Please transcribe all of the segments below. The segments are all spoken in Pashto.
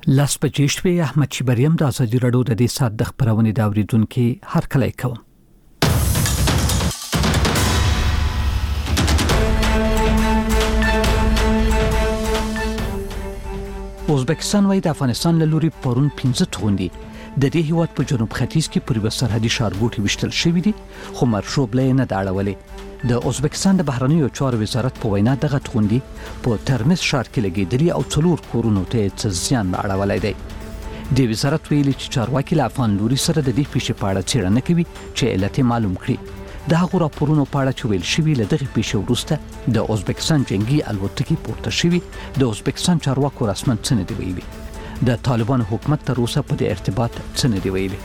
لاس بجې شوې. احمد شیبریم د ازادي راډیو د دې ساعت د خبرونې د اوریدونکو هرکلی کوم. ازبکستان وايي د افغانستان له لوري پرون 15 توغندي د دې هیواد په جنوب ختیځ کې پر یو سرحدي ښارګوټي وشتل شوې دي، خو مرشوبله نه داړولې. د ازبکستان د بهرنیو چارو وزارت په وینا دغه توغندي په ترمز ښار کې لګېدلي او 4 کورونو ته څه زیان اړولی دی. د وزارت ویلي چې چارواکي له افغان لوري سره د دې پیښې په اړه څېړنه کوي چې علت معلوم کړي. د هغو راپورونو په اړه چې ویل شوي له دغې پیښې وروسته د ازبکستان جنگي الوتکې پورته شوي. د ازبکستان چارواکو رسماً څه نه دي ویلي. د طالبانو حکومت تر اوسه په دې ارتباط څه نه دی ویلي.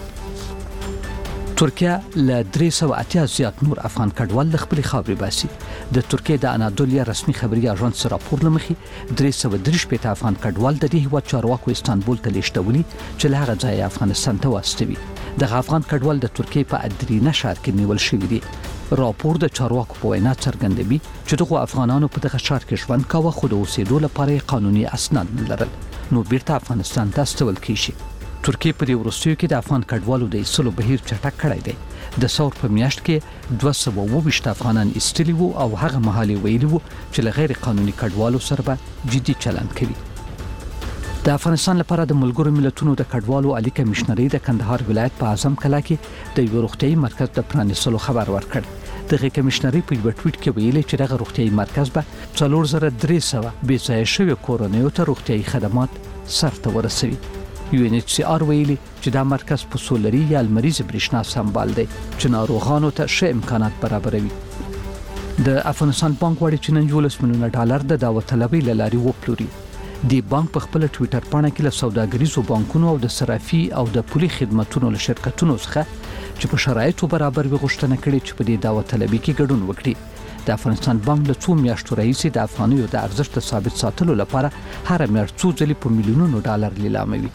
ترکیه له 380 زیات نور افغان کډوال له خپلې خاورې باسي. د ترکیه د انادولیا رسمي خبري اژانس راپور له مخې 330 افغان کډوال د دې هیواد چارواکو استانبول ته لیږدولي چې له هغه ځایه افغانستان ته واستوي. دغه افغان کډوال د ترکیه په ادرینه ښار کې نیول شوي دي. راپور د چارواکو په وینا څرګندوي چې دغه افغانانو په دغه ښار کې ژوند کاوه، خو د اوسېدو لپاره قانوني اسناد نه لرل، نو بیرته افغانستان ته استول کیږي. ترکیه په دې وروستیو کې د افغان کډوالو د ایستلو بهیر چټک کړی دی. د ثور په میاشت کې 220 افغانان ایستلي وو او هغه مهال ویلي وو چې له غیر قانوني کډوالو سره به جدي چلند کوي. د افغانستان لپاره د ملګرو ملتونو د کډوالو عالی کمشنري د کندهار ولایت په اعظم کلا کې د یو روغتیايي مرکز د پرانیستلو خبر ورکړ. دغه کمشنري په یو ټویټ کې ویلي چې دغه روغتیايي مرکز به 4300 بې ځایه شوي کورنیو ته روغتیايي خدمات سرته ورسوي. UNHCR ویلي چې دا مرکز په سولري یا لمریز برېښنا سمبال دی چې ناروغانو ته ښه امکانات برابروي. د افغانستان بانک غواړي چې نن $11 میلیونه د داوطلبۍ له لارې وپلوري. دی بانک په خپل ټویټر پاڼه کې له سوداګریزو بانکونو او د صرافي او د پولي خدماتو له شرکتونو څخه چې په شرایطو برابر وي غوښتنه کړې چې په دې داوطلبۍ کې ګډون وکړي. د افغانستان بانک له 2 میاشتو راهیسې د افغانیو د ارزښت ثابت ساتلو لپاره هر میاشت څو ځلې په میلیونونو ډالر لیلاموي.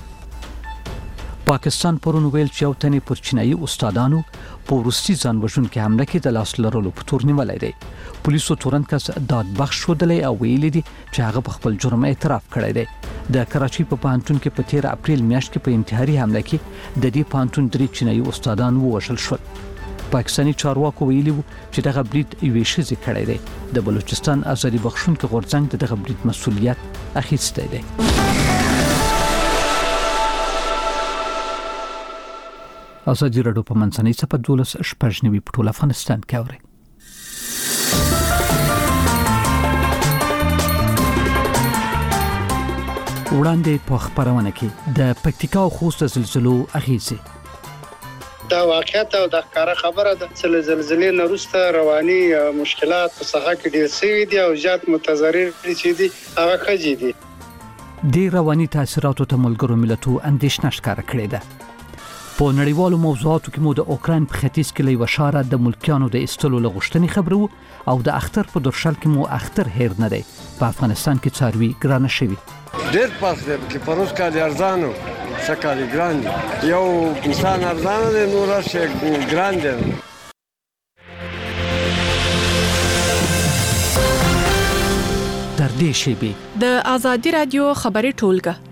پاکستان پرون ویل چې یو تنې پر چینایي استادانو په وروستي ځان وژونکې حمله کې د لاس لرلو په تور نیولی دی. پولیسو تورن کس دادبخش ښودلی او ویلي دي چې هغه په خپل جرم اعتراف کړی دی. د کراچۍ په پوهنتون کې په 13 اپریل میاشت کې په انتحاري حمله کې د دې پوهنتون 3 چینایي استادان ووژل شول. پاکستاني چارواکو ویلي وو چې دغه برید یوې ښځې کړی دی. د بلوچستان ازادي بخښونکي غورځنګ د دغه برید مسؤلیت اخیستی دی. ازادي راډیو په منځنۍ صفحه 12 په ټول افغانستان کې اوري. وړاندې په خبرونه کې د پکتیکا او خوست زلزلو اغیزې. دا واقعیت او د ښکاره خبره ده چې زلزلې نه وروسته رواني مشکلات په ساحه کې ډېر شوي دي او زیات متضرر چې دي هغه ښځې دي. د رواني تاثیراتو ته ملګرو ملتونو اندېښنه ښکاره کړې ده. په نړیوالو موضوعاتو کې مو د اوکراین په ختیځ کې له یوه ښاره د ملکیانو د ایستلو له غوښتنې خبرو او د اختر په درشل کې مو اختر هیر نه دی. په افغانستان کې څاروي ګرانه شوي. ډېر پخ دی چې پروس کالي ارزانو څه کالي ګران دی. یو انسان ارزانه دی نور شي ګران دی. تر دې شیبې د ازادي راډیو خبري ټولګه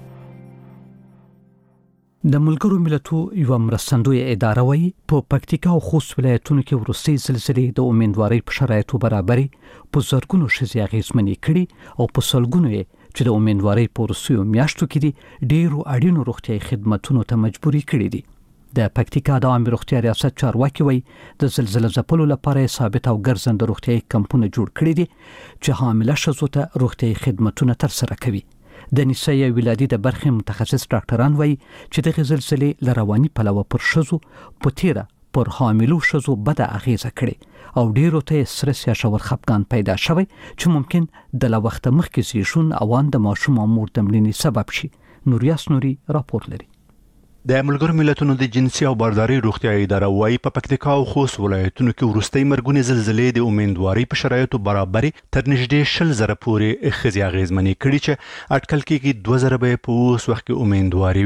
د ملګرو ملتونو یو مرستندوی اداره وایي په پکتیکا او خوست ولایتونو کې وروستي زلزلې د امیدوارۍ په شرایطو برابرې په زرګونو ښځې اغېزمنې کړي او په سلګونو یې چې د امیدوارۍ په وروستیو میاشتو کې دي ډېرو اړینو روغتیايي خدمتونو ته مجبوري کړي دي. د پکتیکا د عامه روغتیا ریاست چارواکي وایي د زلزلې ځپلو لپاره ثابت او ګرځنده روغتیايي کمپونه جوړ کړي دي چې حامله ښځو ته روغتیايي خدمتونه ترسره کوي. د نسایي ولادي د برخې متخصص ډاکټران وایي چې د زلزلې لرواني پلوه پر ښځو په تیره پر حاملو ښځو بده اغیزه کړي او ډیرو ته سترس یا شور خپګان پیدا شوی چې ممکن د لا وخت مخکې زیږون او د ماشوم او مور د مړینې سبب شي. نوریاس نوري راپور لري. د ملګرو ملتونو د جنسي او بارداري روغتیايي اداره وايي په پکتیکا او خوست ولایتونو کې وروستي مرګونې زلزلې د امیدوارۍ په شرایطو برابرې تر نږدې 100,000 پورې ښځې اغېزمنې کړي چې اټکل کېږي 2,000 به په اوس وخت کې امیدواري وي.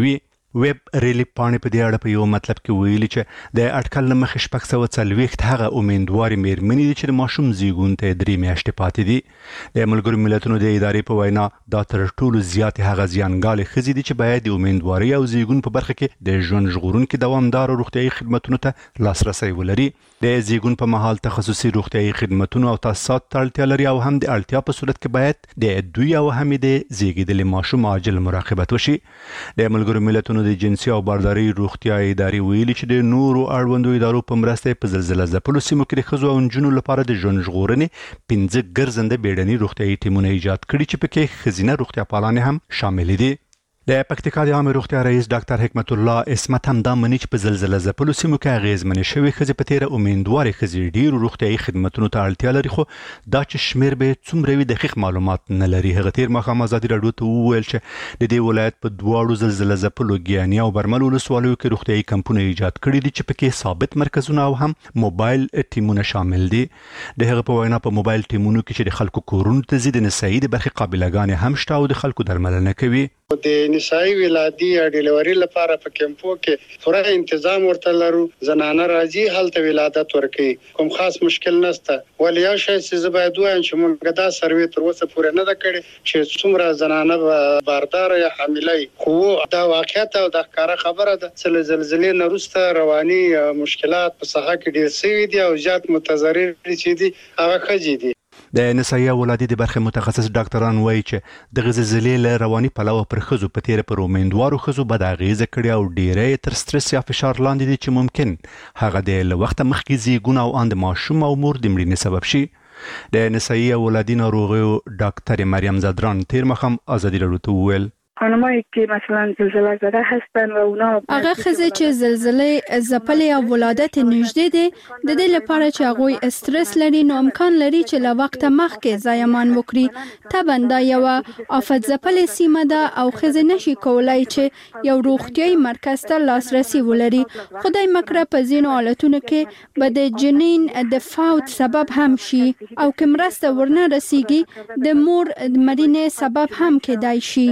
ویب ریلیف پاڼې په دې اړه په یو مطلب کې ویلي چې د اټکل نه مخې 640 هغه امیندوارې مېرمنې دي چې د ماشوم زیږون ته 3 میاشتې پاتې دي. د ملګرو ملتونو د ادارې په وینا دا تر ټولو زیات هغه زیانګالې ښځې دي چې باید د امیندوارۍ او زیږون په برخه کې د ژوند ژغورونکو دوامدار روغتیايي خدماتو ته لاسرسي ولري. د زیږون په مهال تخصصي روغتیايي خدماتو او تاسیسات ته اړتیا لري او هم د اړتیا په صورت کې باید د دوی او هم د زیږیدلي ماشوم عاجل مراقبت وشي. د ملګرو ملتونو د جنسي او بارداري روغتیا ادارې ویلي چې د نورو اړوندو ادارو په مرسته په زلزلہ ځپلو سیمو کې د ښځو او نجونو لپاره د ژوند ژغورنې 15 ګرځنده بیړني روغتیايي ټیمونه ایجاد کړي چې پکې ښځینه روغتیا پالانې هم شامل دي. د پکتیکا د عامه روغتیا رئیس ډاکټر حکمت الله اسمت هم دا مني چې په زلزلہ ځپلو سیمو کې اغیزمنې شوې ښځې په تیره امیندوارې ښځې ډېرو روغتیايي خدماتو ته اړتیا لري، خو دا چې شمیر به څومره وي دقیق معلومات نه لري. هغه تیر ماښام ازادي راډیو ته وویل چې د دې ولایت په دواړو زلزلہ ځپلو ګیاني او برمل ولسوالیو کې روغتیايي کمپونه ایجاد کړي دي چې پکې ثابت مرکزونه او هم موبایل ټیمونه شامل دي. د هغه په وینا په موبایل ټیمونو کې چې د خلکو کورونو ته ځي د نسایي د برخې قابلګانې هم شته او د خلکو درملنه کوي. د نسایي ولادي یا ډیلیوري لپاره په کیمپو کې پوره تنظیم ورته لرو. زنانه راځي هلته ولادت ورکوي، کوم خاص مشکل نشته. ولې یو شی چې زه باید وایم چې موږ دا سروې تر اوسه پورې نه ده کړې چې څومره زنانه باردار یا حامله خو دا واقعیت او د ښکاره خبره ده چې زلزلې نه وروسته رواني مشکلات په ساحه کې ډېر شوي دي او زیات متضرر چې دي هغه ښځې دي. د نسایي ولادي د برخې متخصص ډاکټران وایي چې د زلزلې له رواني پلوه پر ښځو په تیره پر امیندوارو ښځو بد اغیزه کړې او ډېری تر سټرس یا فشار لاندې دي چې ممکن هغه د له وخته مخکې زیږون او ان د ماشوم او مور د مړینې سبب شي. د نسایي ولادي ناروغیو ډاکټر مریم زدران تیر مخم ازادي راډیو ته وویل خانمایی که مثلا زلزله زده هستن و اونا هغه ښځې چې زلزلې ځپلې او ولادت نږدې دي د دې لپاره چې هغوی استرس لري نو امکان لري چې له وخته مخکې زایمان وکړي. طبعا دا یوه آفت ځپلې سیمه ده او ښځې نشي کولای چې یو روغتیايي مرکز ته لاسرسي ولري. خدای مکړه په ځینو حالتونو کې به د جنین د فوت سبب هم شي او که مرسته ورنه رسیږي د مور مړینې سبب هم کېدای شي.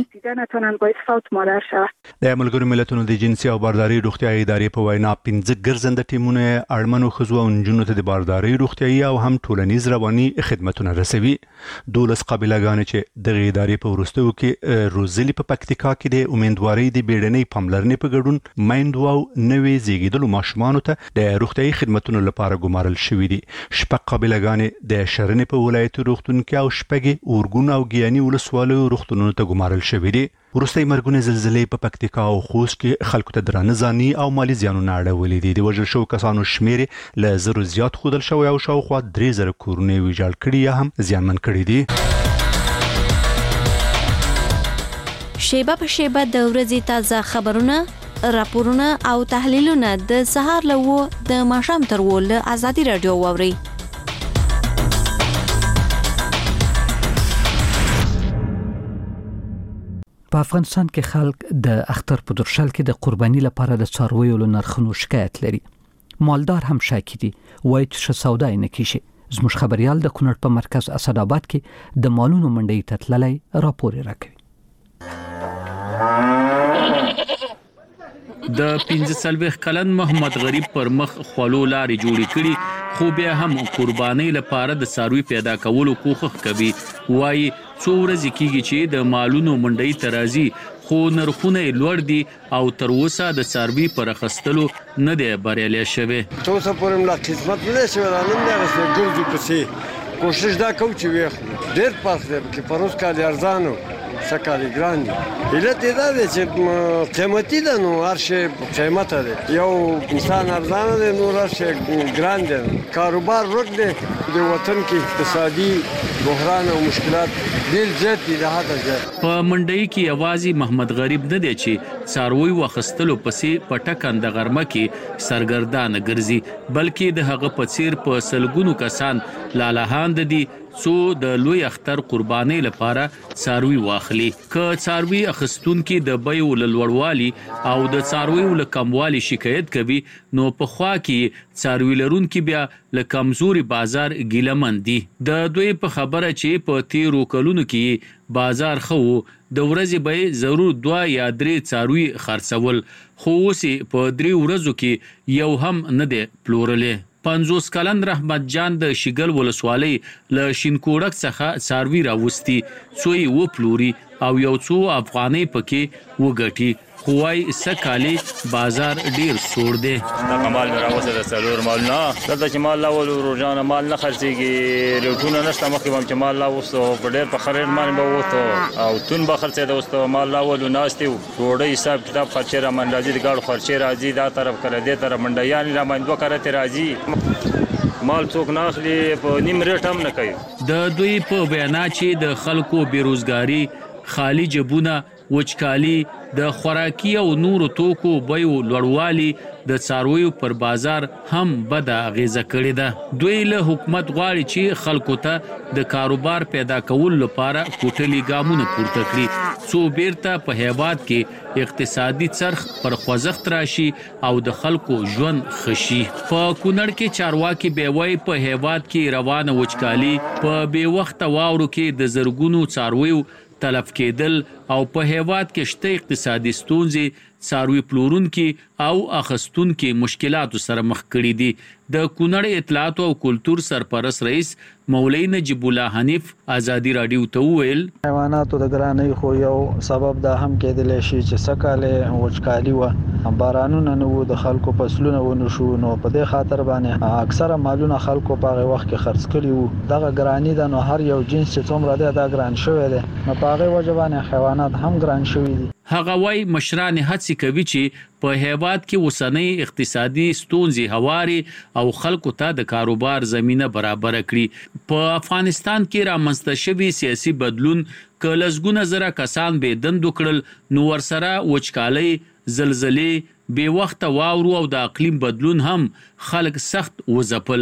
د ملګرو ملتونو د جنسي او بارداري روغتیا ادارې په وینا 15 ګرځنده ټیمونه اړمنو ښځو او نجونو ته د بارداري روغتیايي او هم ټولنیز رواني خدماتونه رسوي. 12 قابلګانې چې د ادارې په وروستیو کې روزلي په پکتیکا کې د امیندوارۍ د بیړنۍ پاملرنې په ګډون میندو او نوې زیږیدلو ماشومانو ته د روغتیايي خدماتو لپاره ګمارل شوې دي. شپږ قابلګانې د شرنې په ولایت روغتون کې او شپږ اورګون او ګیاني ولسوالیو روغتونونو ته ګمارل شوې دي. وروستۍ مرګونې زلزلې په پکتیکا او خوست کې خلکو ته درانه ځاني او مالي زیانونه اړولي دي. د وژل شوو کسانو شمیر له 0 زیات ښودل شوی او شاوخوا 3000 کورونه ویجاړ کړي یا هم زیانمن کړي دي. شیبه په شیبه د ورځې تازه خبرونه، راپورونه او تحلیلونه د سهار له 9 د ماښام تر 10 له ازادي راډیو واورئ. په افغانستان کې خلک د اختر په درشل کې د قرباني لپاره د څارویو له نرخونو شکایت لري. مالدار هم شاکي دي وایي چې سودا نه کیږي. زموږ خبريال د کونړ په مرکز اسداباد کې د مالونو منډي ته تللی راپور راکوي. د 15 کلن محمد غریب پر مخ خلو لارې جوړې کړي خو بیا هم قرباني لپاره د څاروي پیدا کولو کوښښ کوي. وایي څو ورځې کېږي چې د مالونو منډي ترازی خو نرخونه لوړ دي او تر اوسه د څاروي پر اخستلو نه دی بریالي شوی. توسه پرم لا خدمت نه شوی نن دا ګرځي پسې کوشش دا کوم چې ویخ ډېر پاس دی چې پروس کال ارزانو سکالي ګران علت دا دی چې قیمتي ده نو هر شی قیمت دی. یو انسان ارزانه دی نو هر شی ګران دی. کاروبار ورک دی د وطن کې اقتصادي بحران او مشکلات ډېر زیات دي د حده زیات. په منډي کې یوازې محمد غریب نه دی چې څاروي واخستلو پسې پټکند غرمه کې سرګردان ګرځي بلکې د هغه په څیر په سلګونو کسان لالهاند دي څو د لوی اختر قرباني لپاره څاروي واخلي. که څاروي اخستون کې د بیو لوړوالي او د څارویو له کموالي شکایت کوي نو په خوا کې څاروي لرونکي بیا له کمزوري بازار ګیلمن دي. د دوی په خبره چې په تیرو کلونو کې بازار خو د ورځې به ضرور 2 یا 3 څاروي خرڅول خو اوس په 3 ورځو کې یو هم نه دی پلورلې. 50 کلن رحمت جان د شګل ولسوالۍ له شینکوړک څخه څاروي راوستي څو یې وپلوري او یو څو افغانۍ پکې وګټي. خوای سکالي بازار ډیر سوړ دی. دا مال راوځي د څلور مال نه دلته چې مال لاول روزانه مال نه خرڅيږي روټونه نشته مخکې هم چې مال لا وسو په ډیر په خرید باندې به وته او تون به خرڅه د وسو مال لاول ناشتي ډوډۍ حساب کتاب خرچه را منډازي د ګاډو خرچه راځي دا طرف کړه دې طرف منډیان را منډو کرته راځي مال څوک نه اخلي په نیم ریټ هم نه کوي. د دوی په بیان چې د خلکو بیروزګاری خالی جبونه وچکالي د خوراکي او نورو توکو بیو لوړوالي د څارویو پر بازار هم بد اغیزه کړې ده. دوی له حکومت غواړي چې خلکو ته د کاروبار پیدا کول لپاره کوټلي ګامونه پورته کړي څو بیرته په هیواد کې اقتصادي څرخ پر خوځښت راشي او د خلکو ژوند خشي. په کونړ کې چارواکي بیوي په هیواد کې روانه وچکالي په بې وخته واورو کې د زرګونو څارویو تلف کېدل او په هیواد کې شته اقتصادي ستونزې څاروي پلورونکي او اخستونکي مشکلاتو سره مخ کړي دي. د کونړ اطلاعات او کلتور سرپرست رئیس مولوی نجیب الله حنیف ازادي رادیو ته ویل حیواناتو د ګرانۍ خو یو سبب دا هم کېدلی شي چې سکاله وچکالي و بارانونه نه وو د خلکو فصلونه ونه شو نو په دې خاطر باندې اکثره مالونه خلکو په هغه وخت کې خرڅ کړي وو. دغه ګرانی د نو هر یو جنس چې څومره دی دا ګران شوی دی نو په هغه وجه باندې حیوانات هم ګران شوي دي. هغه وای مشران هڅه کوي چې په هیواد کې وسنۍ اقتصادي ستونزې هواري او خلکو ته د کاروبار زمينه برابر کړي. په افغانستان کې رامنځته شوی سیاسي بدلون کلهزګونه زره کسان به دند وکړل نو ورسره وچکالي زلزلې بې وخته واورو او د اقلیم بدلون هم خلک سخت وځپل.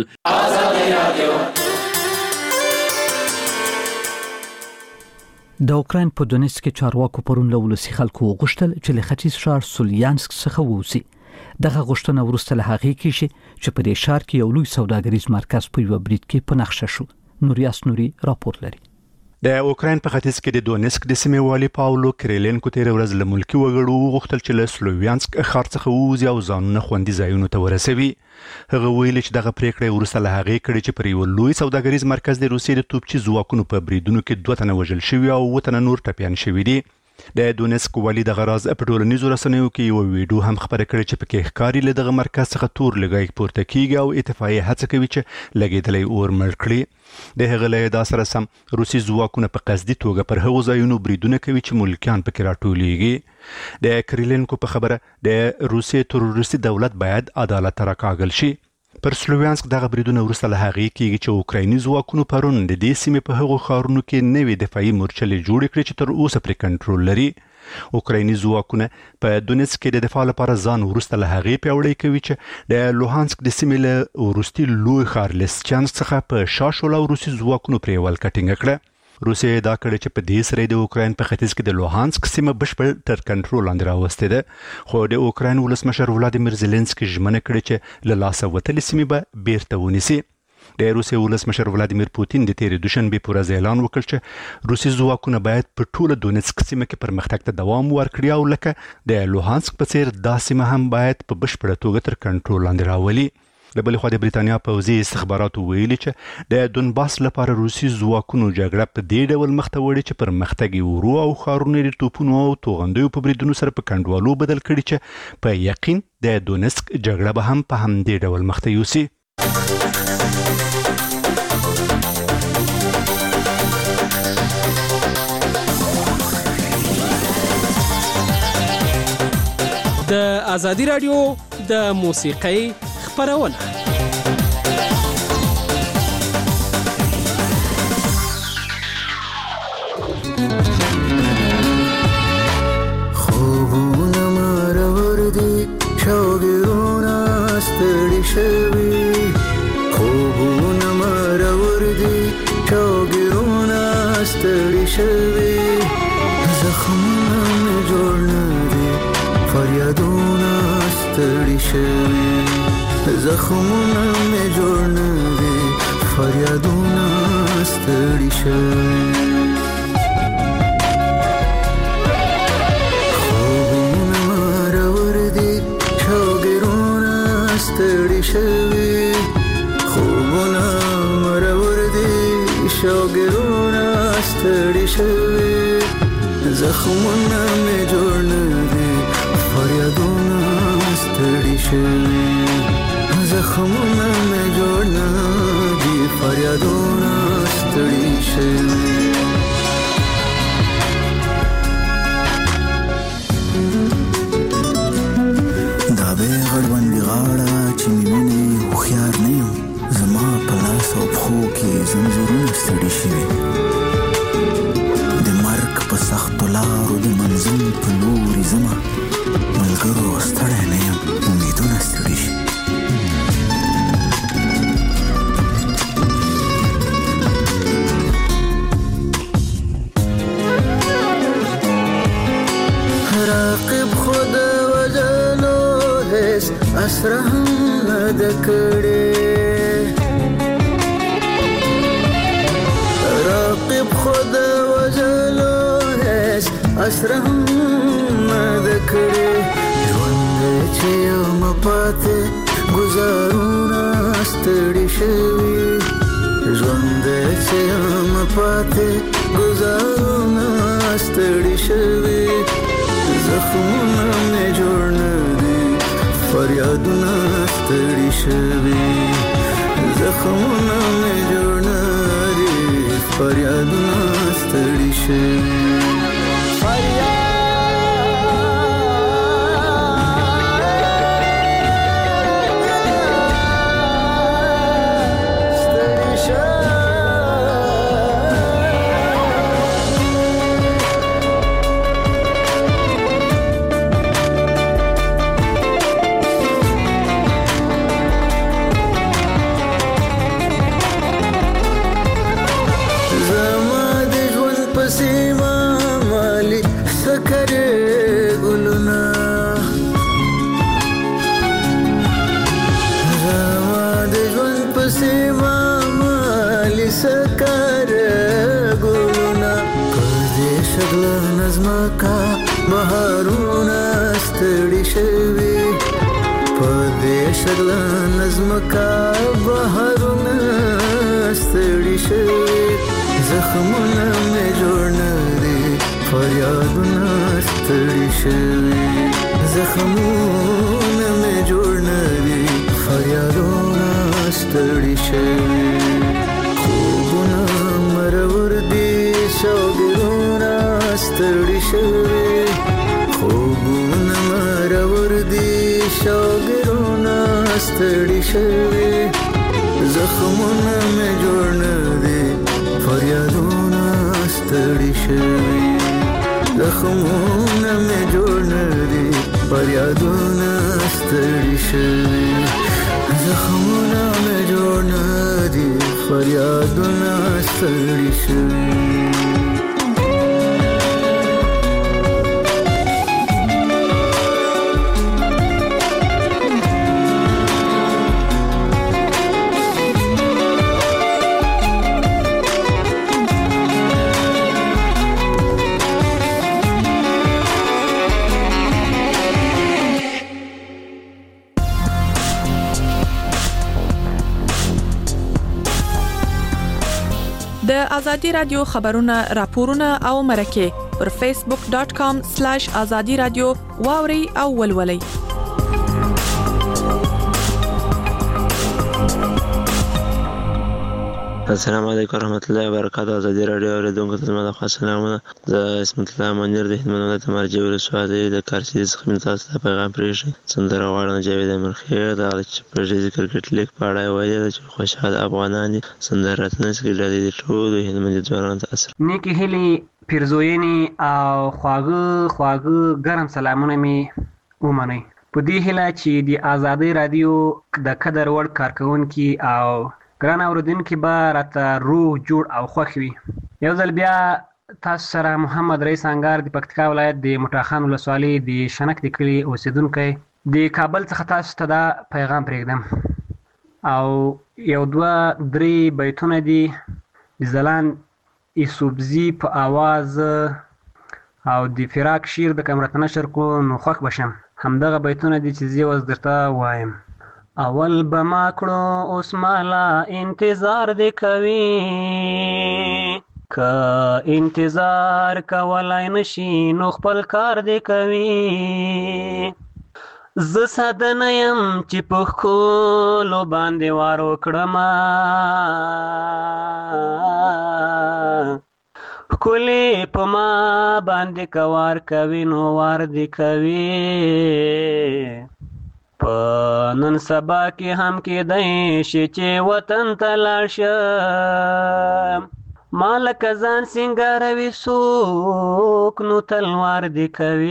د اوکراین په دونیتسک کې چارواکو پرون له ولسی خلکو غوښتل چې له ختیځ ښار سوليانسک څخه ووسی. دغه غوښتنه وروسته له هغې کې چې په دې ښار کې یو لوی سوداګریز مرکز په یو برید کې په نقشه شو. نوریاس نوري راپور لري. د اوکراین په ختیځ کې د دونیتسک د سیمې والي پاولو کریلینکو تیر ورځ له ملکی وګړو غوښتل چې له سلوویانسک ښار څخه ووځي او ځانونه خوندي ځایونو ته ورسوي. هغه ویل چې دغه پریکړه ورسته له هغې کړې چې پر یو لوی سوداګریز مرکز د روسیې د توپچي ځواکونو په بریدونو کې 2 تنه وژل شوي او 2 تنه نور ټپیان شوي دي. د دونیتسک والي د غراز په ټولنیزو رسنیو کې یو ویډیو هم خبره کړې چې پکې ښکاري له دغه مرکز څخه تور لګای پورته کیږي او اتفاقي هڅه کوي چې لګیدلې اور مړ کړي. د هغه له دا سره سم روسي ځواکونه په قصدي توګه پر هغو ځایونو بریدونه کوي چې ملکیان پکې راټولېږي. د کریلینکو په خبره د روسي تروریستي دولت باید عدالت راکاږل شي. پر سلوویانسک دغه بریدونه ورسته له هغې کېږي چې اوکرایني ځواکونو پرون د دې سیمې په هغو ښارونو کې نوې دفاعي مورچلې جوړې کړې چې تر اوسه پرې کنټرول لري. اوکرایني ځواکونه په دونیتسک کې د دفاع لپاره ځان ورسته له هغې پیاوړی کوي چې د لوهانسک د سیمې له وروستي لوی ښار لیسچانسک څخه په شا شول او روسي ځواکونو پرې ولکه ټینګه کړه. روسیې دا کړی چې په دې سره د اوکراین په ختیځ کې د لوهانسک سیمه بشپړ تر کنټرول لاندې راوستې ده خو د اوکراین ولسمشر ولادیمیر زيلنسکي ژمنه کړې چې له لاسه وتلې سیمې به بیرته ونیسي. د روسیې ولسمشر ولادیمیر پوتین د تیرې دوشنبې پر ورځ اعلان وکړ چې روسي ځواکونه باید په ټوله دونیتسک سیمه کې پرمختګ ته دوام ورکړي او لکه د لوهانسک په څیر دا سیمه هم باید په بشپړه توګه تر کنټرول لاندې راولي. د بل خو د بریتانیا پوځي استخباراتو ویلي چې د دونباس لپاره روسي ځواکونو جګړه په دې ډول مخته وړي چې پرمختګ یې ورو او ښارونه د توپونو او توغندیو په بریدونو سره په کنډوالو بدل کړي چې په یقین د دونیتسک جګړه به هم په همدې ډول مخته یوسي. د ازادي رادیو د موسیقۍ خبرونه خوبونه مرور دي شوګرونه ستړي شوي خوبونه مرور دي شوګ شوي زخمونه مې جوړ نه دي فریادونه ستړي شوي خوبونه مرور دي شوګرونه ستړي شوي خوبونه مرور دي شوګرونه ستړي شوي زخمونه مې جوړ نه دي فریادونه ستړي شوي زخمونه مې جوړ نه دي فریادونه ستړي شوي دا به غړوندې غاړه چې مینې هوښیار نه یم زما په لاس او پښو کې زنځیرونه ستړي شوي د مرګ په سختو لارو د منزل په لوري ځمه ملګرو ستړی نه یم امیدونه ستړي شي راقب خود وجلو هیڅ اسره هم نه ده کړې راقب خود وجلو هیڅ اسره هم نه ده کړې ژوند چې یم پاتې ګزارونه ستړي شوي ژوند چې یم پاتې ګزارونه ستړي شوي زخمونه مې جوړ نه دي فریادونه ستړي شوي زخمونه مې جوړ نه دي فریادونه ستړي شوي نظمکا بهارونه ستړي شوي په دې شګل نظمکا بهارونه ستړي شوي زخمونه مې جوړ نه دي فریادونه ستړي شوي زخمونه مې جوړ نه دي فریادونه ستړي شوي خوبونه مرور دي شوګرونه ستړي شوي خوبونه مرور دي شوګرونه ستړي شوي زخمونه مې جوړ نه دي فریادونه ستړي شوي زخمونه مې جوړ نه دي فریادونه ستړي شوي زخمونه مې جوړ نه دي فریادونه ستړي شوي د ازادي رادیو خبرونه راپورونه او مرکه پر facebook.com/azadi radio واوري او ولولي السلام علیکم ورحمت الله وبرکاته. ازادي رادیو اوریدونکو ته زما خاص سلامونه. زه اسمت الله منیر د هلمند ولایت مرجع ولسوالۍ د کارسیز څخه تاسو ته پیغام پرېږدم. سندره غواړم جاوید مرخی د پرژیز کرکټ لیګ په اړه وایي چې خوشحال افغانان دي سندره راتنس کې لري د ټول هلمند ځوانانو ته اثر نیکی هلی پیرزوینی او خواږه ګرم سلامونه می ومنئ په دې هیله چې د ازادي رادیو د قدر وړ کارکونکو او ګران اوریدونکو به راته روح جوړ او خوښ وي. یو ځل بیا تاسو سره محمد رئیس انګار د پکتیکا ولایت د مټاخان ولسوالۍ د شنک د کلي اوسیدونکی د کابل څخه تاسو ته دا پیغام پرېږدم او یو دوه درې بیتونه دي د ځلان یوسفزي په آواز او د فراق شعر د کمرت نشر کو نو خوښ بشم. همدغه بیتونه دي چې زه اوس درته وایم. اول به ما کړو اوس مالا انتظار دې کوي، که انتظار کولای نشي نو خپل کار دې کوي. زه ساده نه یم چې په ښکلو باندې وار وکړم، ښکلې په ما باندې که وار کوي نو وار دې کوي. په نن سبا کې هم کېدی شي چې وطن ته لاړ شم، ما لکه ځان سینګاروي څوک نو تلوار دې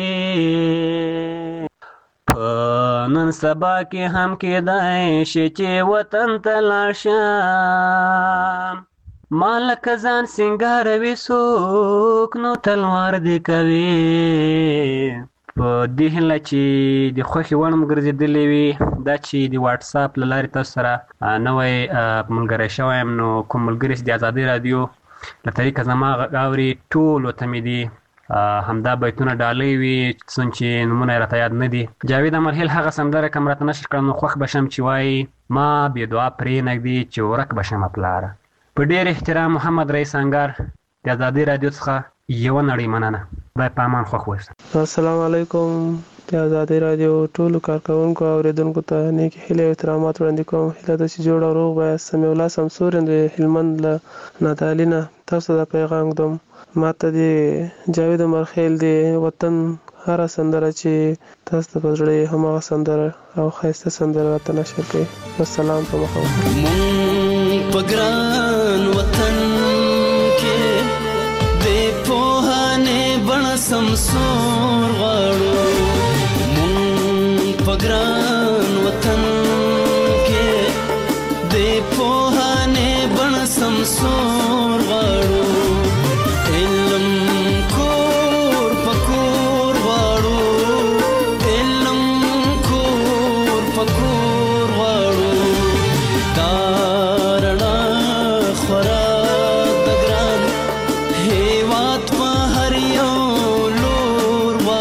کوي. په نن سبا کې هم کېدی شي چې وطن ته لاړ شم، ما لکه ځان سینګاروي څوک نو تلوار دې کوي. په دې هیله چې د خوښې وړ مو ګرځېدلې وي دا چې د واټساپ له لارې تاسو سره نوی ملګری شوی یم، نو کوم ملګري چې د ازادۍ راډیو له طریقه زما غږ اوري ټولو ته مې دي همدا بیتونه ډالۍ وي څومره چې نومونه یې راته یاد نه دي. جاوید امرهیل هغه سندره که م راته نشر کړه نو خوښ به شم چې وایي ما بې دعا پرې نږدې چې ورک به شمه پلاره. په ډېر احترام محمد رئیس انګار د ازادۍ راډیو څخه یوه نړۍ مننه. خدای په امان خوښ وایسته. السلام علیکم. د ازادۍ راډیو ټولو کارکوونکو او اورېدونکو ته نیکې هیلې او احترامات وړاندې کوم. هیله ده چې جوړ او روغ بایاست. سمیع الله سمسورین د هلمند له نادعلي نه تاسو ته پیغام ږدم. ما ته د جاوید امرخیل د وطن هره سندره چې تاسو ته په زړه یې هماغه سندره او ښایسته سندره راته نشر کړئ. والسلام په مخه مونږ په ګران وطن کې د پوهانې بڼه سمسور غواړو، مونږ په ګران وطن کې د پوهانې بڼه سمسور غواړو. علم کور په کور غواړو، علم کور په کور غواړو. دا رڼا خورا د ګران هیواد په هر یو لور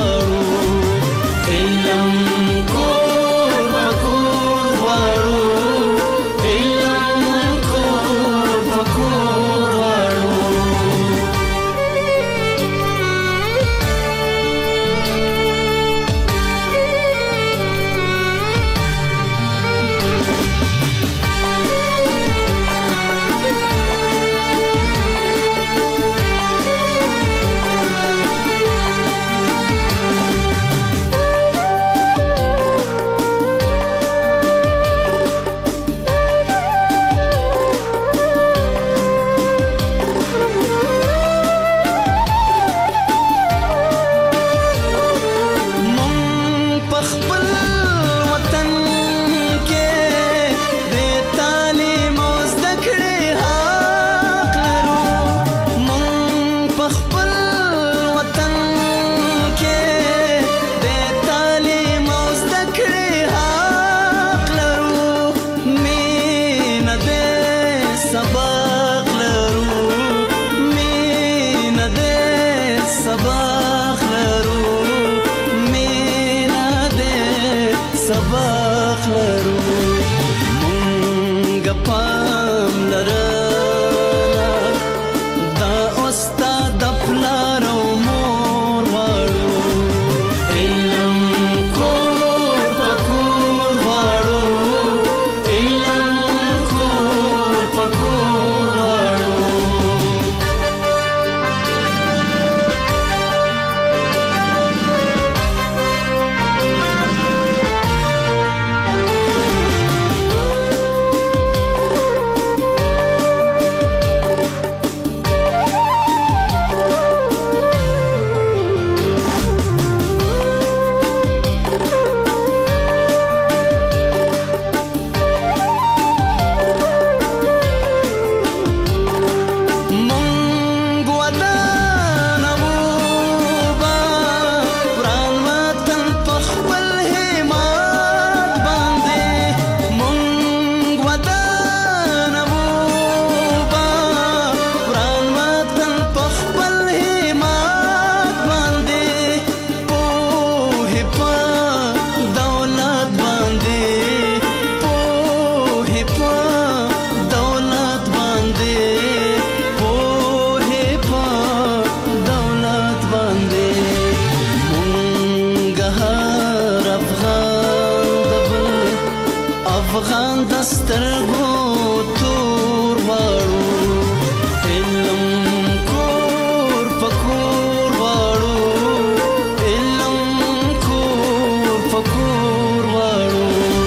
افغان دسترګو تور واړو علم کور پکور واړو علم کور پکور واړو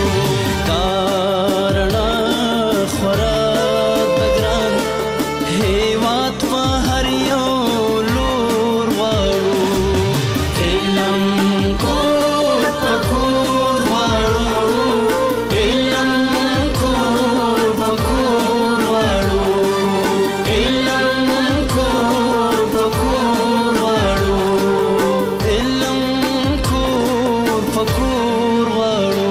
کارنا خورا دګران هیوات په هر یو لور واړو علم کور پکور واړو علم کور پکور واړو علم کور پکور واړو علم کور پکور واړو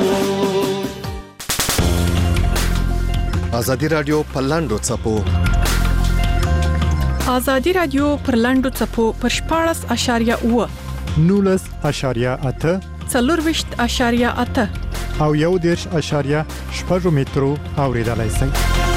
ازادي رادیو په لاندو چپو ازادي رادیو پر لاندو چپو پر 14.8 19.8 40.8 او 1.8 مترو اوریدلای شئ.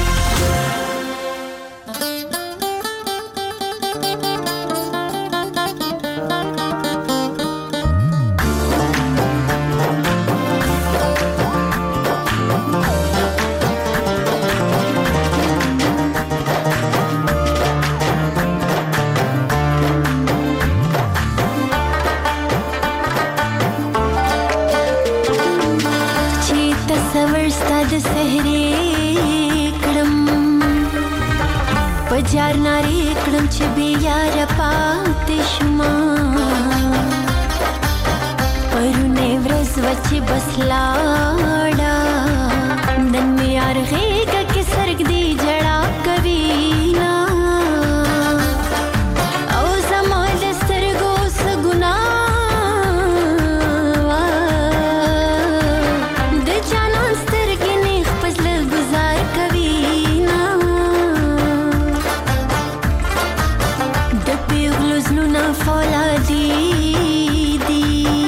پجار ناری کړم چې بیا یار پاتې شما پرونه ورځ وچ بس لاړه نن مې یار غېږه کې سرګ دی جړا کوي نا او زما د سترګو څه ګناه د جانان سترګې نیغ په زړه ګزار کوي فولادي دي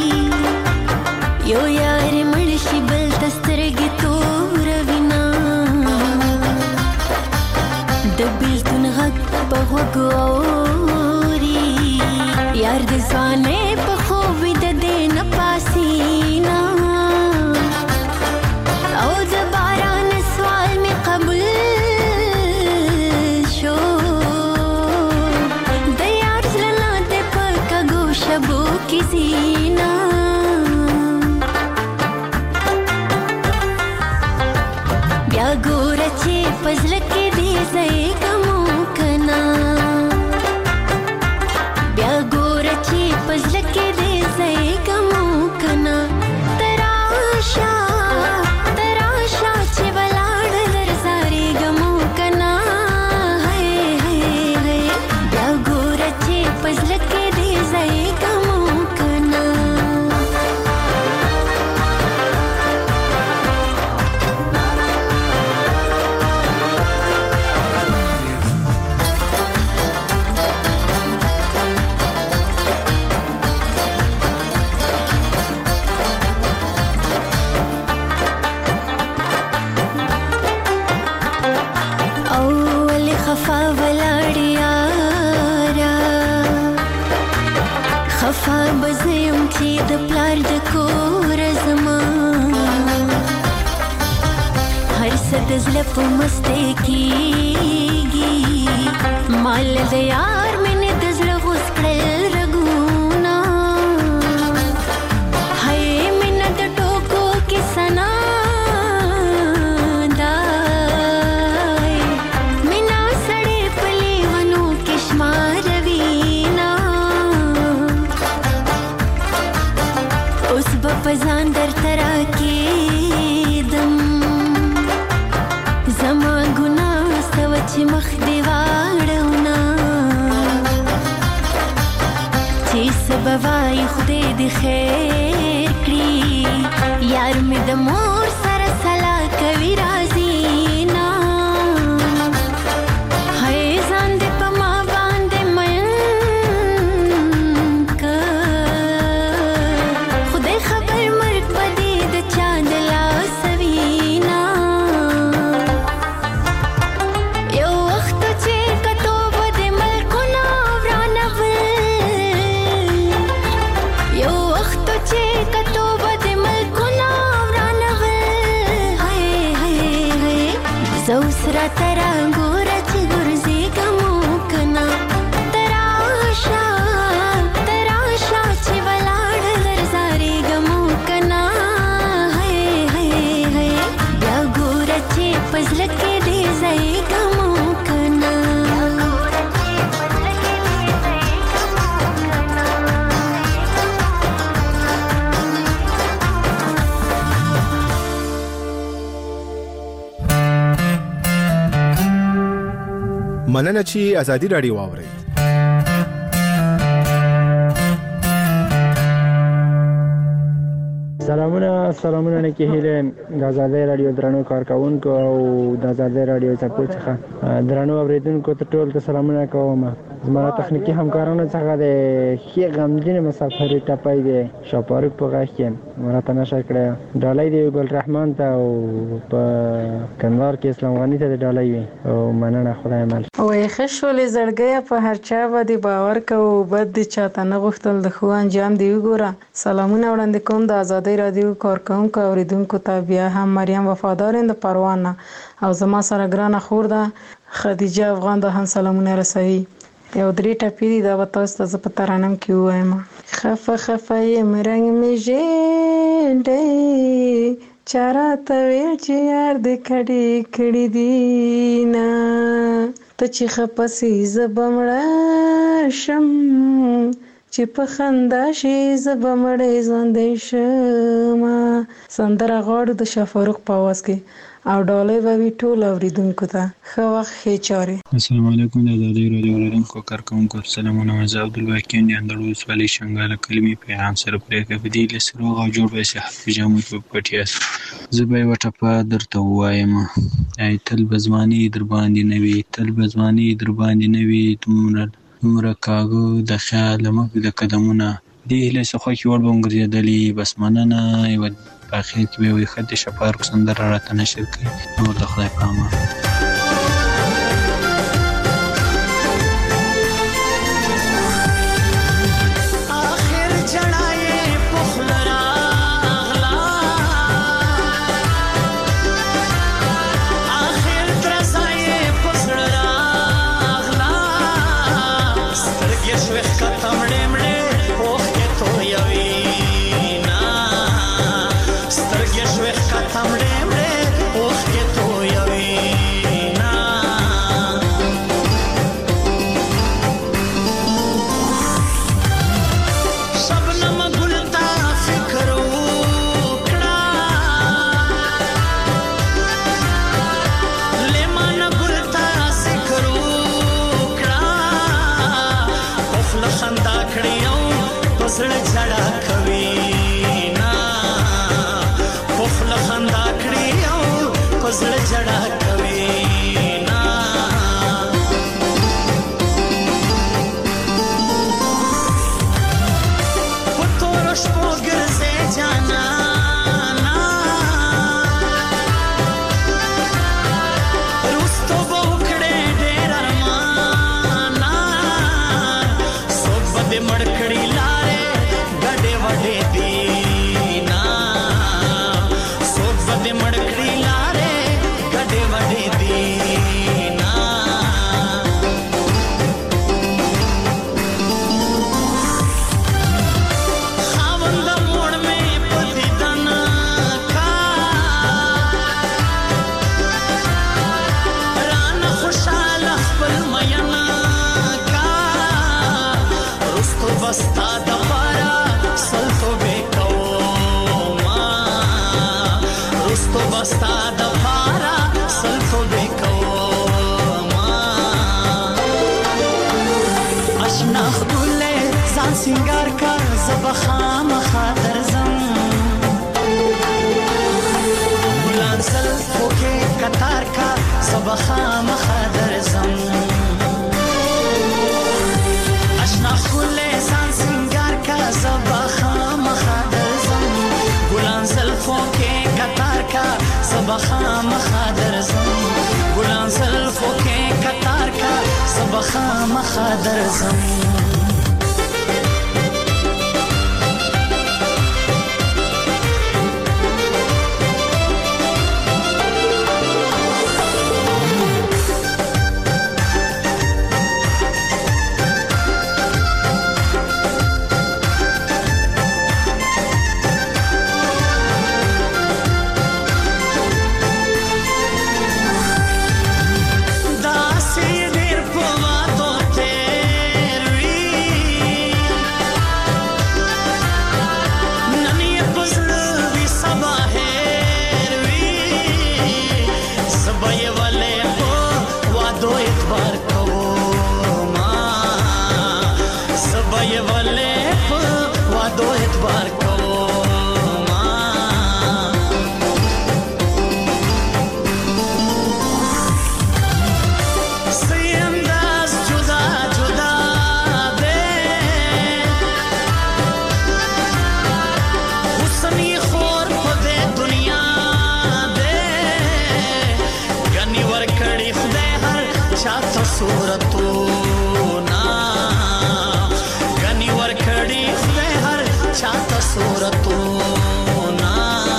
یو یار مرشي بل تسترګي تور وینا د بیلتون غږ په وګوري یار د ځوانې په خوب د دې نه پاسینا او د باران سوال می قبول شو شبو کی زینا بیا ګور چې پزل کې دی زې کمو کنا بیا ګور چې پزل کې دی زې کمو کنا تراشا چې ولاړ درزاري ګمو کنا هي هي هي بیا ګور چې پزل کې دی زې خفا بزیم چې د پلار د کور زما هر څه د زړه په مسته کېږي مال د یار مینې د زړه غوڅ کړل رګونه هی مینه د ټوکو کې سنا دای مینه سړې په لیونو کې شماروي پزان در ترا کېدم زما ګناه سوه چې مخ دې واړونه چې څه به وایي خدای دې خیر کړي یار مې د مور سره سلا کوي راځي نه هی ځان دې په ما باندې مین یو وخت چې کتو بد ملکونه ورانول ترا ګوره چې ګرځېږمو کنه تراشه چې ولاړ غرزارېږمو کنه هی هی هی بیا ګوره چې په زړه کې دې ځایږمو کنه مننه چې ازادي راډیو واورئ. سلامونه نه کې هیله د ازادي راډیو درنو کارکونکو او د ازادي راډیو څخه درنو اوریدونکو ته ټول سلامونه کوم. زموږ تخنیکی همکارانو څخه د ښه غمجن مسافر ټپای دی شاپاروک په غاښ کې مرته نشه کړه ډالۍ دی ګل رحمان ته او په کندهار کې اسلام غنی ته ډالۍ وي او مننه خدای مل. وای خښولې زړګیا په هر چا باندې باور کوو بد دي چاته نه غوښتل د خو انجام دی وګوره. سلامونه وړاندې کوم د ازادي راډیو کارکونکو اوریدونکو ته. بیا هم مریم وفادارند پروانه او زما سره ګرانه خور ده خدیجه افغان ده هم سلامونه رسوي. یو درې ټپې دي دا به تاسو ته زه په ترانم کې ووایم. خفه یم رنګ مې ژیړی چا راته ویل چې یار دې کړي دي نه ته چې خفه سې زه به مړه شم چې په خندا شي زه به مړی ژوندی شمه. سندره غواړو د شاهفاروق په اواز کې او ډالۍ به وي ټول اوریدونکو ته. ښه وخت ښې چارې. السلام علیکم د ازادي راډیو اوریدونکو کارکونکو سلامونه. زه عبدالواکي د اندړ ولسوالۍ شنګاله کلمې پیغام سره پرېږده په دې لس روغ او جوړ به صحت په جامو کې پټ یاست. زه به یوه ټپه درته ووایم. تل به زمانې در باندې نه وي تل به زمانې در باندې نه وي دومره کاږه د خیال مخ د قدمونه دې هیلې څخه چې وړ به هم ګرځېدلي. بس مننه. یوه په اخر کې به یوې ښه د شاهفاروق سندره راته نشر کړي. نور د خدای په امان. سنگار کا زبخام خاطر زم بلان زلفو کے قطار کا زبخام خاطر زم اشنا خل زان سنگار کا زبخام خاطر زم بلان زلفو کے قطار کا زبخام خاطر زم بلان زلفو کے قطار کا زبخام خاطر زم راته صورتونه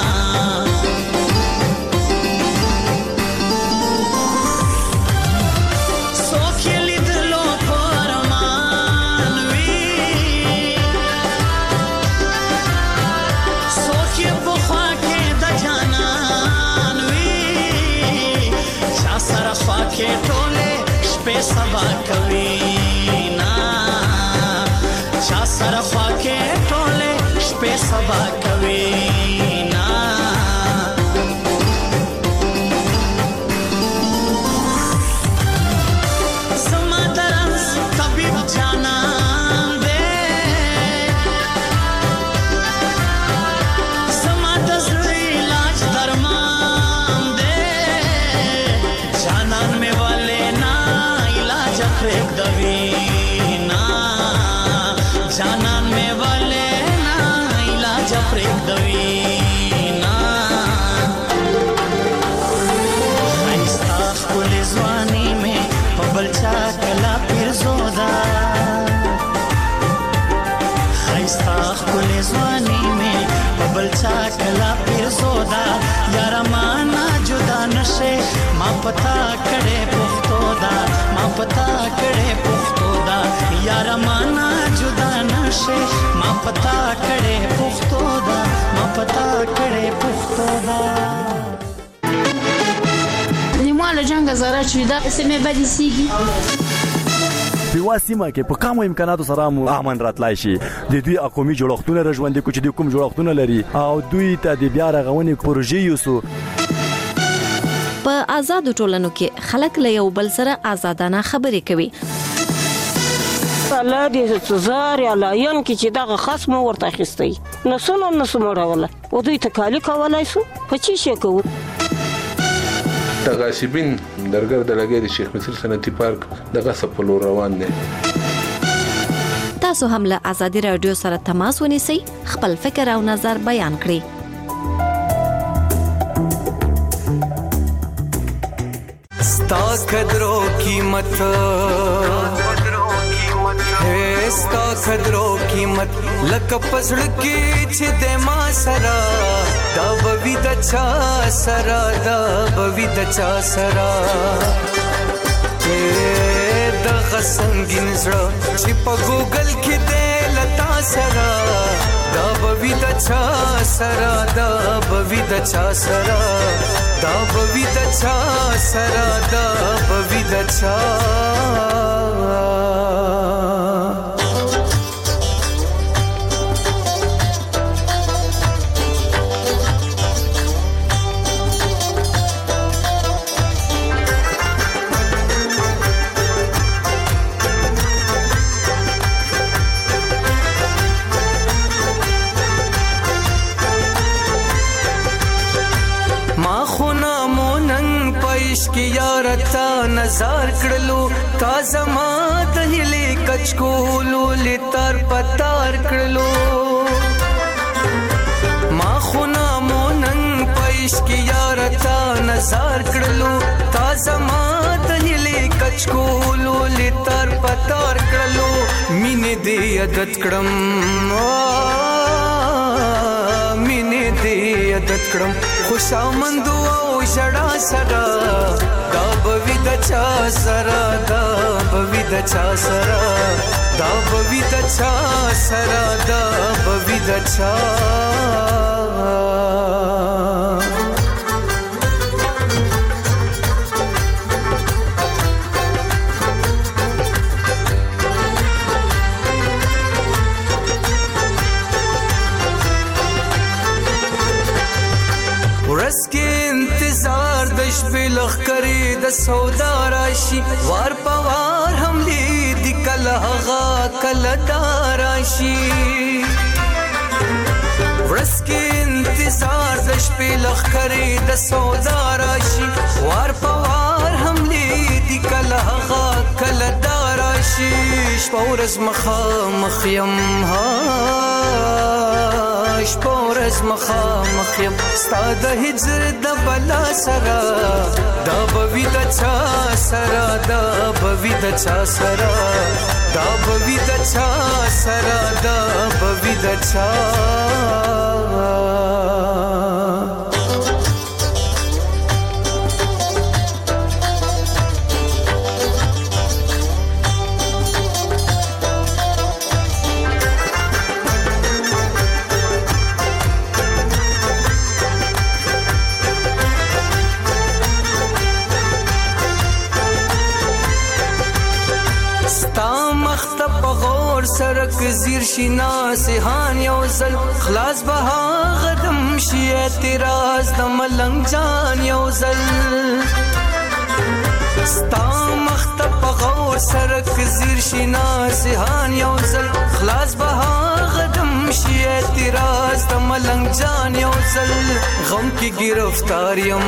څوک یې لیدلو په ارمان وي څوک یې په خوا کې د جانان وي چا سره خوا کې ټولې شپې سبا کوي چا سره خوا کې ټولې شپې سبا کوي نا زما درس طبیب جانان دی زما د زړه علاج درمان دی جانان مې والے نا علاج پرېږدوي جانان میں والے نا علاج پرېږدوي نا ښایسته ښکلې ځواني مې په بل چا کله پیرزوده ښایسته ښکلې ځواني مې په بل چا کله پیرزوده یاره مانا جدا نشې ما پتا کړې پښتو ده ما پتا کړې پښتو ده یاره مانا جدا نشې ما پتا کړې پښتو ده ما پتا کړې پښتو ده نیمه له جنګه زاره چې دا سمې بدې سیږي په واسمه کې په کومو امکاناتو سره مو امن راتلای شي د دوی اقومي جوړښتونه رژوندې کوي چې د کوم جوړښتونه لري او دوی ته د بیا رغونې پروژې یوسو په آزاد ټولنو کې خلک له یو بل سره آزادانه خبرې کوي الله دې زار یا لاین کې چې دغه خصم ورته اخیستی نسو مړوله او دوی تکالی کولای سو په چی شي کوو تغاسبین درګر د لګي د شیخ مصر صنعتي پارک دغه سپلو روان دي تاسو هم له آزادي رادیو سره تماس ونیسئ خپل فکر او نظر بیان کړئ ستا قدرو قیمت ہے ستا قدرو قیمت لکه پسړ کې چې د ما سره دا بوي د چا سره دا بوي د چا سره د غسنګین زړه چې په ګوګل کې د لتا سره دا بوي د چا سره دا بوي د چا سره دا بوي د چا سره دا بوي د چا کی یارتا نظر کړلو تا زما د هلي کچکولو لتر پتار کړلو ما خونا مونن پېش کی یارتا نظر کړلو تا زما د هلي کچکولو لتر پتار کړلو مینه دې عادت کړم مینه دې عادت کړم خوشامندو او ژړا سره دا بوي د چا سره دا بوي د چا سره دا بوي د چا سره دا بوي د چا ورس کې انتظار د شپې لخرې د سودا راشي وار پوار هم دې کله هغه کله داراشي ورس کې انتظار د شپې لخرې د سودا راشي وار پوار هم دې کله هغه کله داراشي چې شپورز مخامخ یم شپورز مخامخ یم ستا د هجر د بلا سره دا بوي د چا سره دا بوي د چا سره دا بوي د چا سره دا بوي د چا سرک زیر شینا سهان یو زل خلاص بها غدم شي اعتراض د ملنګ جان یو زل ستا مختب غور سرک زیر شینا سهان یو زل خلاص بها غدم شي اعتراض د ملنګ جان یو زل غم کی گرفتار یم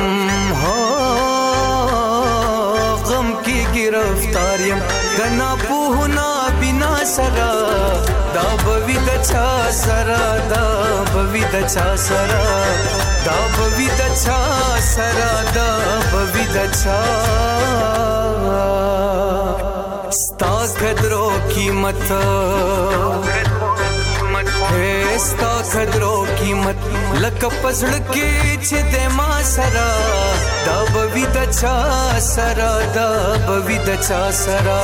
غم کی گرفتار یم گنا پوهنا بنا سرا دا بوي د چا سرا دا بوي د چا سرا دا بوي د چا سرا دا بوي د چا ستا قدرو قیمت ستا قدرو قیمت لکه پزړ کې چې د ما سرا دا بوي د چا سرا دا بوي د چا سرا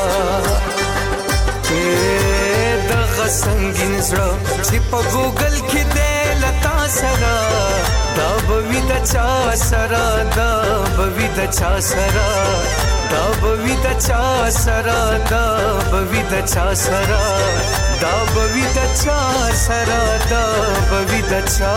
دغه سنگین زړه چې په ګوګل کې دی لتا سره دا بوي د چا سره دا بوي د چا سره دا بوي د چا سره دا بوي د چا سره دا بوي د چا سره دا بوي د چا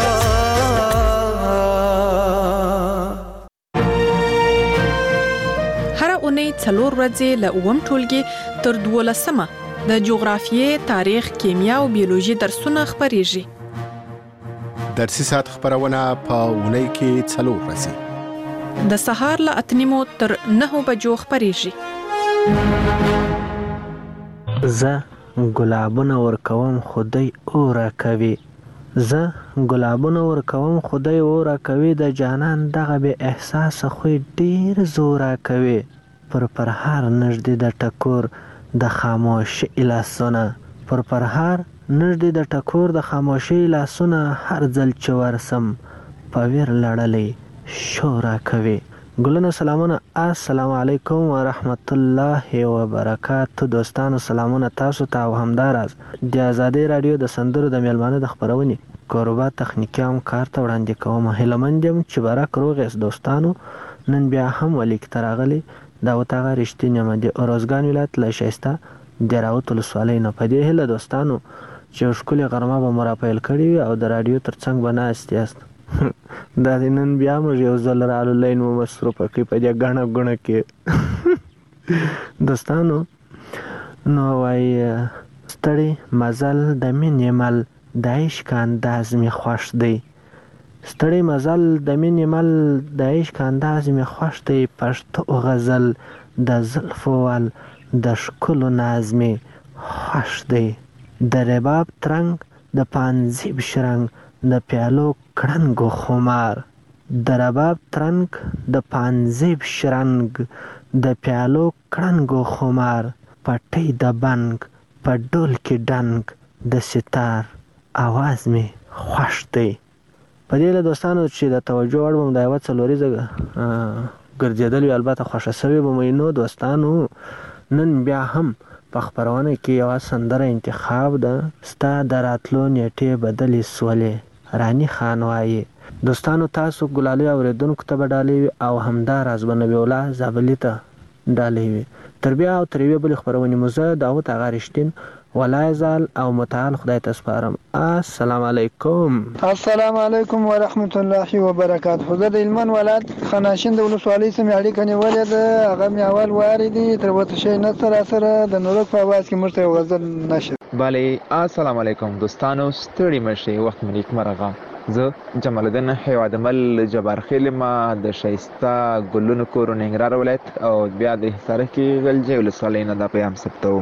هر اونۍ 4 ورځې له اووم ټولګي تر 12مه د جغرافیې، تاریخ، کیمیا او بیولوژي درسونه خپریږي. درسي ساعت خبرونه په اونۍ کې 4 ورځې د سهار له 8 تر 9 بجو خپریږي. زه ګلابونه ورکوم خدای اورا کوي زه ګلابونه ورکوم خدای اورا کوي د جانان دغه به احساس خو ډیر زورا کوي پر پرهار نږدې د ټکور د خاموشي لاسونه پر پرهار نږدې د ټکور د خاموشي لاسونه هر ځل چې ورسم په ویر لړلې شورا کوي. ګلونه سلامونه، السلام علیکم ورحمت الله وبرکاتو. دوستانو سلامونه تاسو ته او همداراز د آزادۍ رادیو د سندرو د میلمانه د خبرونې کوربه تخنیکي هم کار ته وړاندې کوم. هیلمند یم چې برک روغ یاست دوستانو. نن بیا هم ولیک ته راغلی دا وتاغه رښتینې یم د اروزګان ولایت له ښایسته دراوت ولسوالۍ نه. په دې هیله دوستانو چې ښکلې غرمه به مو راپیل کړې وي او د رادیو تر څنګ به ناست یاست. دا نن بیا موږ یو ځل رالو لاین مو مصروفه کړي په دې ګڼه ګڼه کې. دوستانو نو وایي ستړی مزل د مینې مل د عشق انداز مې خوښ دی. ستړی مزل د مینې مل د عشق انداز مې خوښ دی. پښتو غزل د زلفو ول د ښکلو ناز مې خوښ دی. د رباب ترنګ د پانزیب شرنګ د پیالو کړنګو خمار. د رباب ترنګ د پانزیب شرنګ د پیالو کړنګو خمار. پټۍ د بنګ په ډول کې ډنګ د ستار आवाज مې خوښ دی. په دې له دوستانو چې د توجه وړ بم د یوه څلوریزه ګرځېدل وي البته خوښه سوې به مې نو دوستانو نن بیا هم په خپرونه کې یوه سندره انتخاب ده. ستا د راتلو نیټې بدلې سولې رانی خان وایي. دوستانو تاسو ګلالي اورېدونکو ته به ډالۍ وي او همداراز به نبي الله زابلي ته ډالۍ وي. تر بیا او تر یوې بلې خپرونې مو زه داود اغا رښتین ولا یزال او متعال خدای ته سپارم. السلام علیکم. السلام علیکم ورحمت الله وبرکاته. زه د هلمند ولایت خناشین د ولسوالۍ سمې اړیکه نیولې ده. هغه مې اول وارې دي تر وته شی نه سره د نورک په اواز کې موږ ته یو غزل نشر. بله السلام علیکم دوستانو، ستړي مشئ، وخت مې نیکمرغه. زه جمال الدین هیوادمل جبارخیل ما د ښایسته ګلونو کور ننګرهار ولایت او بیا د حصارک کې غلجې ولسوالۍ نه دا پیغام ثبتوم.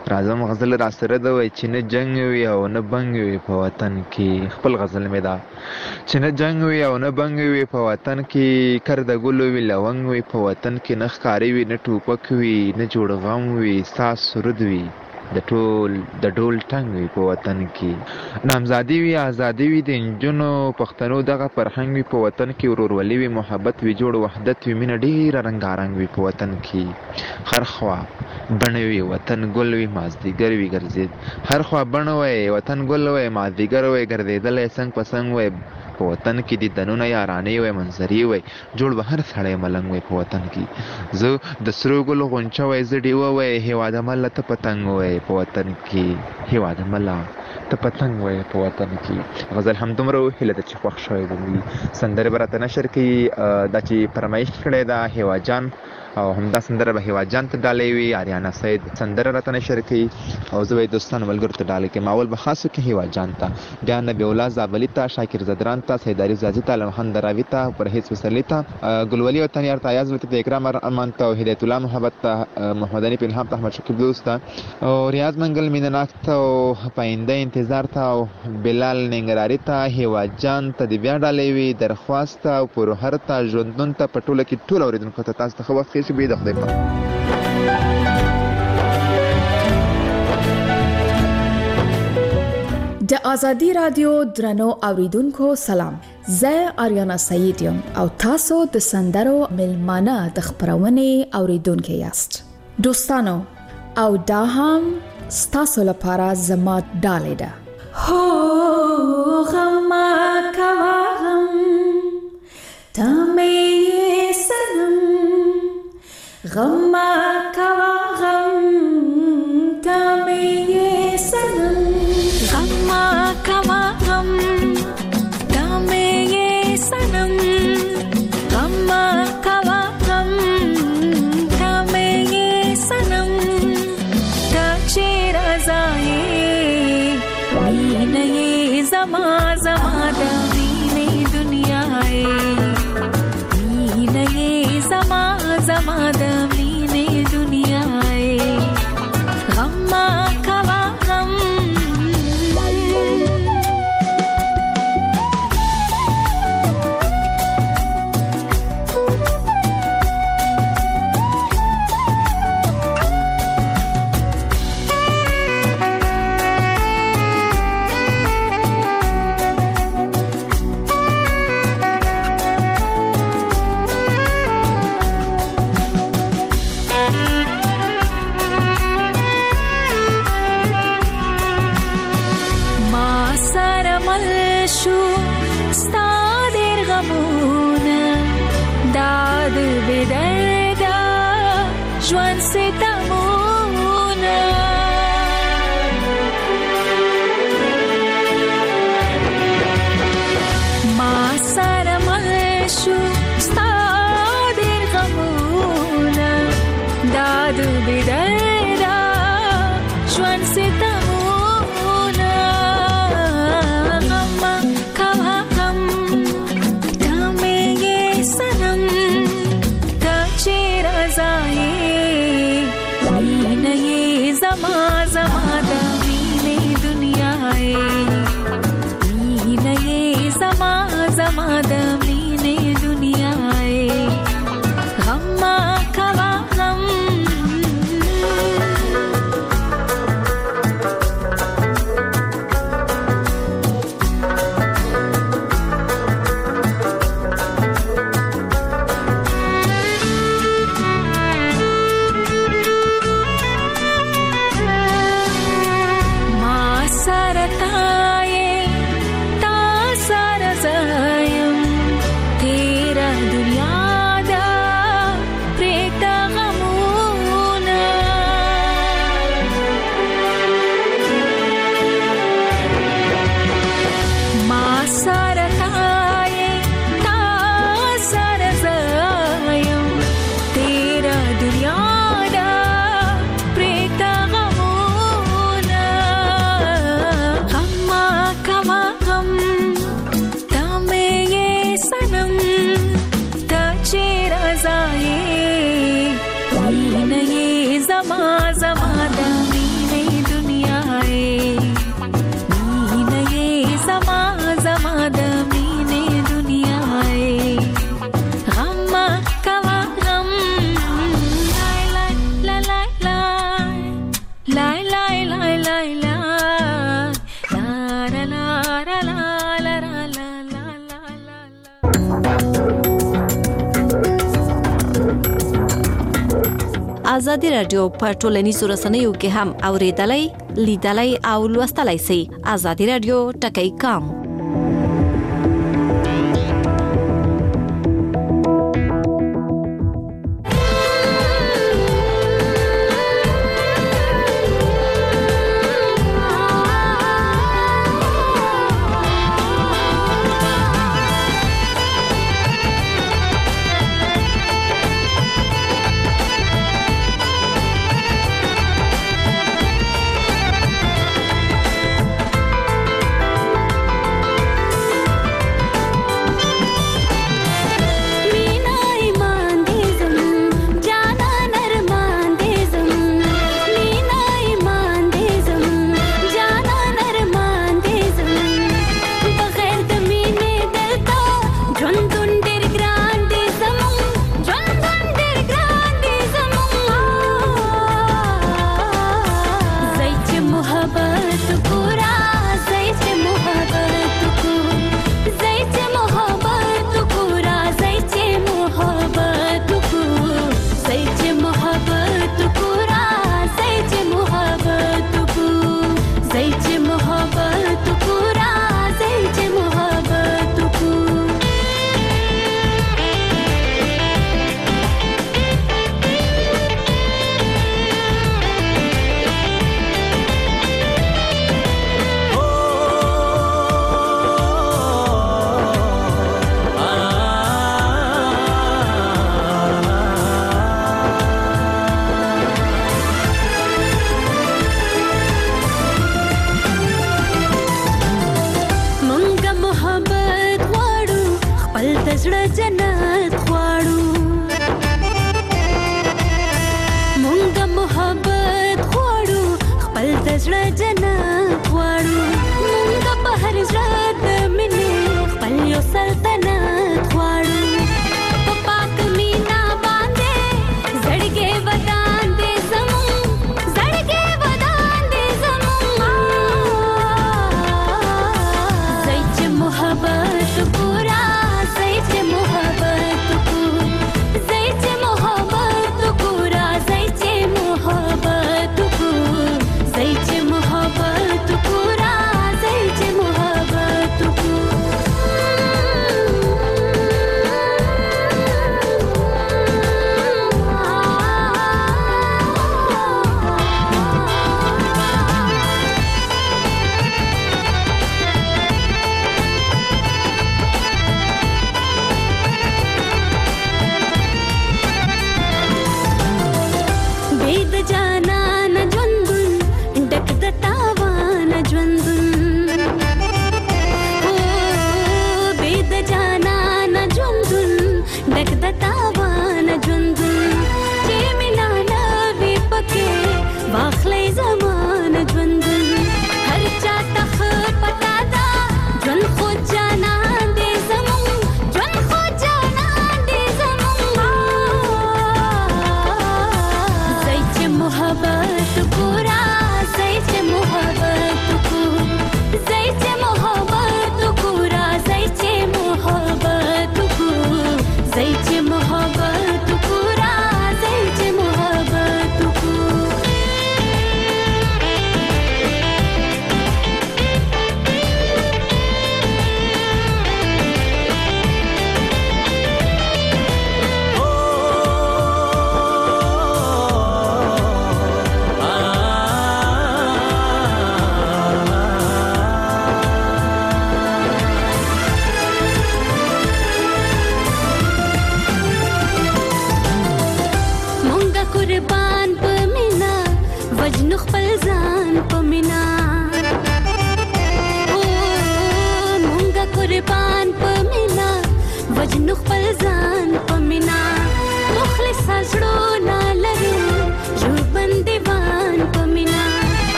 راځم غزل را سره ده وای چې نه جنگ وي او نه بنګ وي په وطن کې. خپل غزل مې دا چې نه جنگ وي او نه بنګ وي په وطن کې، کر د ګلو وي لونګ وي په وطن کې، نه ښکاري وي نه ټوپک وي نه جوړ غم وي، ساز سرود وي د ډول ټنګ وي په وطن کې، نامزادي وي آزادي وي د نجونو پښتنو دغه فرهنګ وي په وطن کې، ورورولي وي محبت وي جوړ وحدت وي مینه ډېره رنګارنګ وي په وطن کې، هر خوا بڼه وي وطن ګل وي مازدیګر وي ګرځېد، هر خوا بڼه وي وطن ګل وي مازدیګر وي ګرځېدلی څنګ په څنګ وي په وطن کې د دنونه یارانې وي منظرې وي جوړ به هر سړی ملنګ وي په وطن کې، زه د سرو ګلو غونچه وي زه ډیوه وي هېواده مله ته پتنګ وي په وطن کې، هېواده مله ته پتنګ وي په وطن کې. غزل همدومره هیله ده چې خوښ شوی وي. سندرې به راته نشر کوي دا چې فرمایش کړی ده هیوا جان، او همدا سندره به هیوا جان ته ډالۍ وي. آریانا سید سندره راته نشر کوي او زه به یې دوستانو ملګرو ته ډالۍ کوم. اول به خاص وکړي هیوا جان ته، بیا نبی الله زابلي ته، شاکر زدران ته، سیداري زازي ته، علم خان دراوي ته، پرهیز وسلي ته، ګلولي او تنیار ته، ایاز ته، اکرام ارمان ته، هدایت الله محبت ته، محمد علي پنهام ته، احمد شکیب دوست ته، او ریاض منګل مینناک ته، او پاینده انتظار ته، او بلال ننګراري ته، هیوا جان ته د بیا ډالۍ وي، درخواست او پرهر ته، ژوندون ته، په ټوله کې ټول اوریدونکو ته تاسو ته ښه وخت چې به د خدای په د آزادی رادیو درنو اوریدونکو سلام. زه آریانا سید یم او تاسو د سندرو ملمانه د خبرونې اوریدونکو یاست. دوستانو او دا هم ستاسو لپاره زما ډالۍ ده. هو غم کوا غم تمه سنم، غم کوا غم تمه سنم، غم کوا غم تمه سنم، غم کوا غم تمه سنم، تا چیر ازای مینه زما زما د مینه دنیاي، مینه زما زما د مینه دنیاي، غم کوا غم زما زما د مینې ازادي رادیو په ټولنیزو رسنیو کې هم اوریدلای، لیدلای او لوستلای شئ. ازادي رادیو ټکی کام. محبت پورا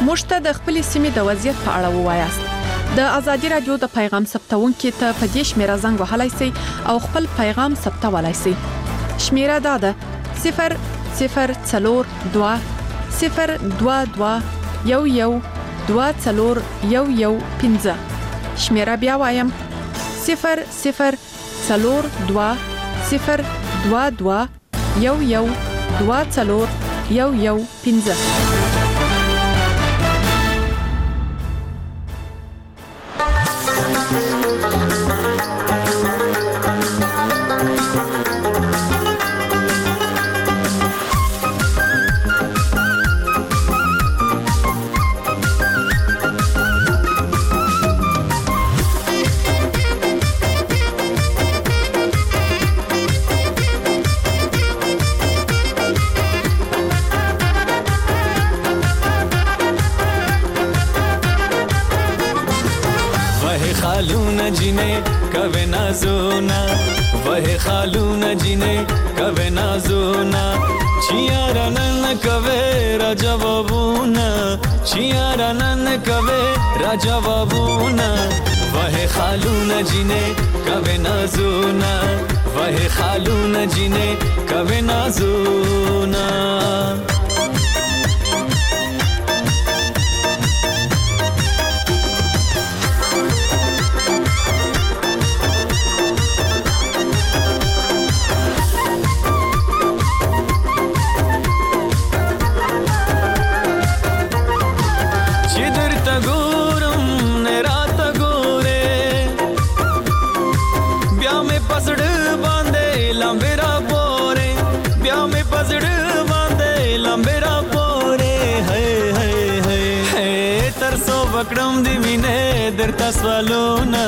موږ ته د خپل سیمې د وضعیت په اړه ووایاست. د ازادي رادیو د پیغام ثبتونکو ته په دې شمیره زنګ وهلای شئ او خپل پیغام ثبتولای شئ. شمیره دا ده 002 022 11 24 شمیره بیا وایم 002 022 11 24 जीने कवे नाज़ोना वह खालूना जीने कवे नाज़ोना चियारा नन कवे राजवाबूना चियारा नन कवे राजवाबूना वह खालूना जीने कवे नाज़ोना वह खालूना जीने कवे नाज़ोना वक्रम दी मीने दरता स्वालोना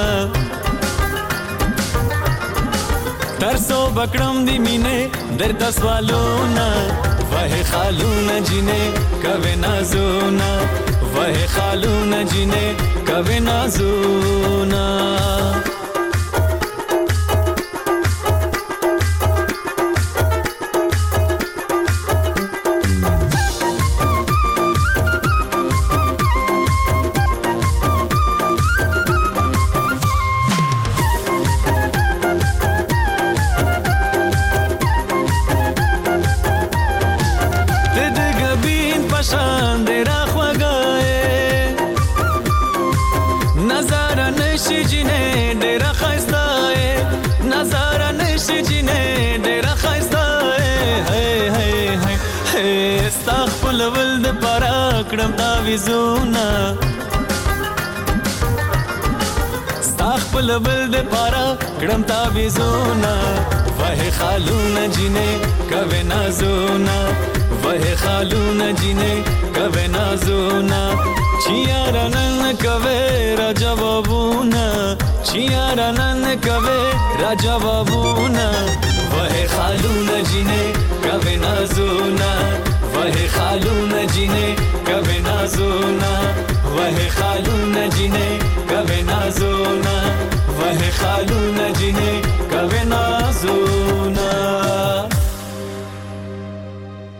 तरसो बकरम दी मीने दरता स्वालोना वह खालूना जीने कवे नाज़ोना वह खालूना जीने कवे नाज़ोना کړم تعویذونه استغفر بل د پارا کړم تعویذونه وه خالونه جنې کوي نازونه وه خالونه جنې کوي نازونه چیارنن کوي را جوابونه چیارنن کوي را جوابونه وه خالونه جنې کوي نازونه